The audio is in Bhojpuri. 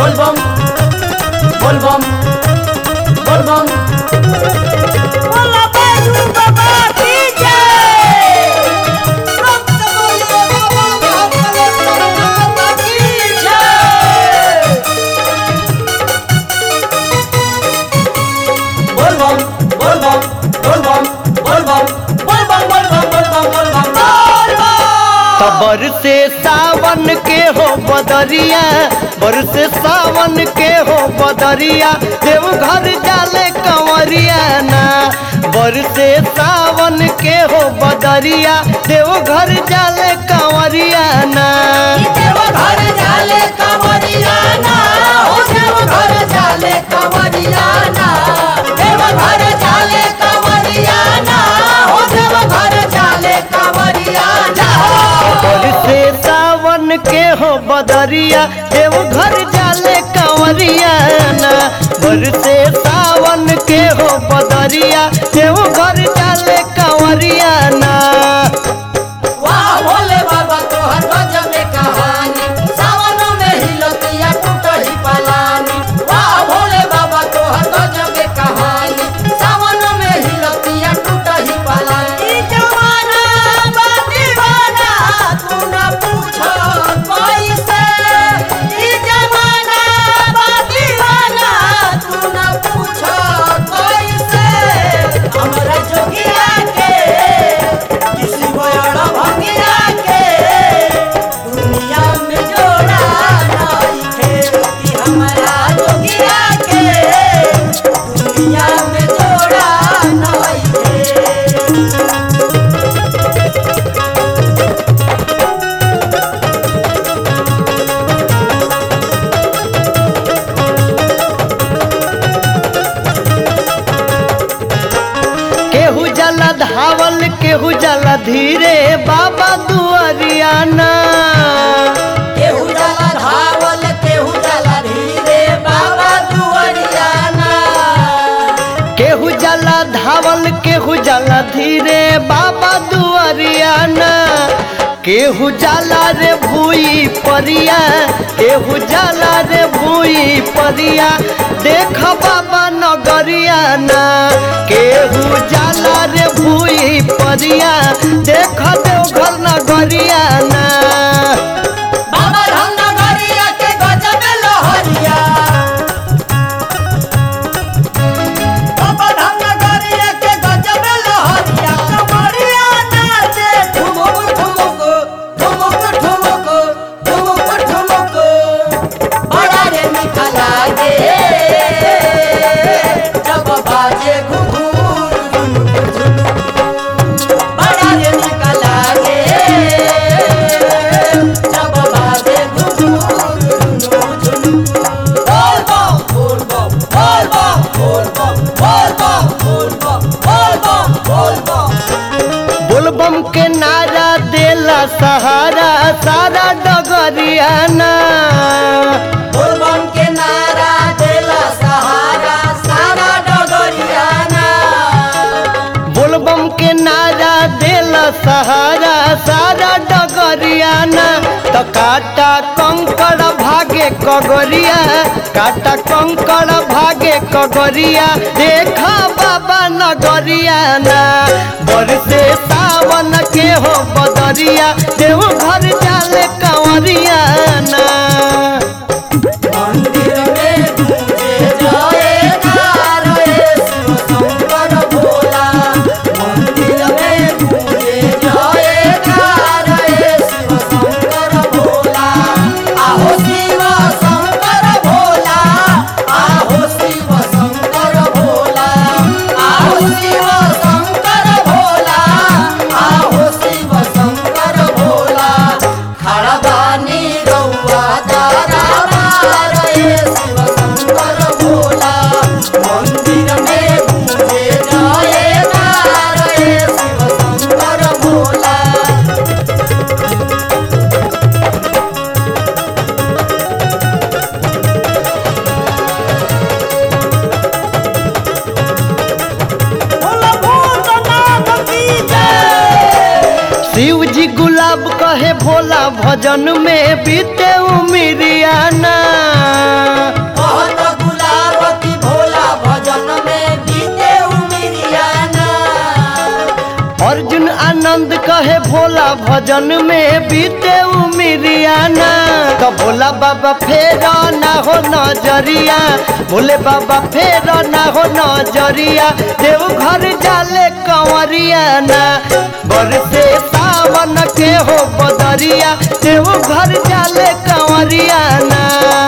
बोलबम बोलबम बोलबम बोला बैजू बाबा की जय। बोलबम बोलबम बोलबम बोलबम बोलबम बोलबम बोलबम बोलबम खबर से सावन के हो बदरिया बरसे सावन के हो बदरिया देवघर जाले कंवरिया ना बरसे सावन के हो बदरिया देवघर जाले कंवरिया ना देवघर जाले कंवरिया ना हो देवघर जाले कंवरिया ना देवघर जाले कंवरिया ना हो देवघर जाले कंवरिया ना बरसे सावन के हो बदरिया देवघर जाले कंवरिया ना बरसे सावन के हो बदरिया देवघर जाले कंवरिया ना वाह भोले बाबा तोहर गजब में कहानी सावन में हिलतिया टूटही पलानी वाह भोले बाबा तोहर गजब में कहानी सावन में हिलतिया टूटही पलानी ई जमाना बा दीवाना तू न पूछो कैसे ई जमाना बा दीवाना तू न पूछो कैसे हमरा जोगिया के किसी बड़ा भंगिया के दुनिया में जोड़ा नहीं थे कि हमारा जोगिया के दुनिया में जोड़ा नहीं थे केहू जला धावल केहू जला धीरे बाबा दुआरियाना केहू जाला धावल केहू जाला धीरे बाबा दुआरियाना केहू जला धावल केहू जला धीरे बाबा दुआरियाना केहू जाला रे भूई परिया केहू जाला रे भूई परिया देख बाबा नगरियाना केहू जाला रे भूई परिया देख देवघर नगरियाना बाबा धाम नगरिया के गजब लहरिया बाबा धाम नगरिया के गजब लहरिया कमरिया नाचे ठुमुक ठुमुक ठुमुक ठुमुक ठुमुक ठुमुक बड़ा रे मीठा लागे जब बाजे घुघुर झुनुक झुनुक बड़ा रे मीठा लागे जब बाजे घुघुर झुनुक झुनुक बोल बम बोल बम बोल बम बोल बम बोल बम बोल बम बोल बम बोल बम बोलबम के नारा देला सहारा सारा डगरियाना बोलबम के नारा देला सहारा सारा डगरियाना बोलबम के नारा देला सहारा सारा डगरियाना तो काटा कंकड़ भागे कगरिया काटा कंकड़ भागे कगरिया देखा बाबा नगरियाना बरसे सावन के हो बदरिया देवघर जाले कंवरियाना मंदिर में गूंजे जयकार शिव शंकर भोला मंदिर में गूंजे जयकार शिव शंकर भोला आहो शिव शंकर भोला आहो शिव शंकर भोला आहो शिव शंकर भोला आहो शिव शंकर भोला खड़ा बानी रउआ तारा मार शिव शंकर भोला मंदिर में गूंजे जयकार शिव शंकर भोला बोला भूतनाथ की जय। शिव जी गुलाब कहे भोला भजन में बीते उमिरियाना भजन में बीते उमिरियाना तो भोला बाबा फेर ना हो नजरिया भोले बाबा फेर ना हो नजरिया देव घर जाले कंवरियाना बरसे सावन के हो बदरिया देव घर जाले कंवरियाना।